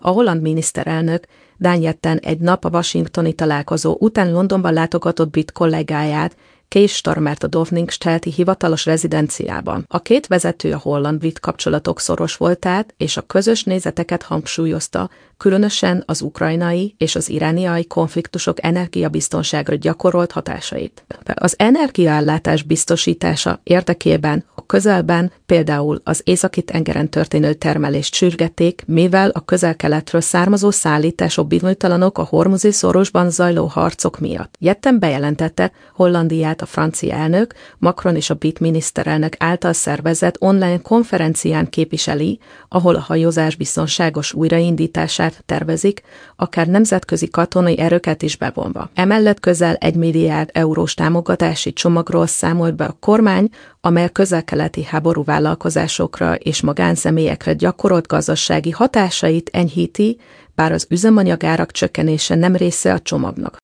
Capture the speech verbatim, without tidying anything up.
A holland miniszterelnök Daan Jetten egy nap a washingtoni találkozó után Londonban látogatott brit kollégáját, Kees Starmert a Downing-Street-i hivatalos rezidenciában. A két vezető a holland-brit kapcsolatok szoros voltát és a közös nézeteket hangsúlyozta, különösen az ukrajnai és az irániai konfliktusok energiabiztonságra gyakorolt hatásait. Az energiaellátás biztosítása érdekében a közelben például az Északi-tengeren történő termelést sürgették, mivel a közel-keletről származó szállítások bizonytalanok a hormuzi szorosban zajló harcok miatt. Jetten bejelentette, Hollandiát a francia elnök, Macron és a brit miniszterelnök által szervezett online konferencián képviseli, ahol a hajózás biztonságos újraindítását tervezik, akár nemzetközi katonai erőket is bevonva. Emellett közel egy milliárd eurós támogatási csomagról számolt be a kormány, amely a közel-keleti háború vállalkozásokra és magánszemélyekre gyakorolt gazdasági hatásait enyhíti, bár az üzemanyagárak csökkenése nem része a csomagnak.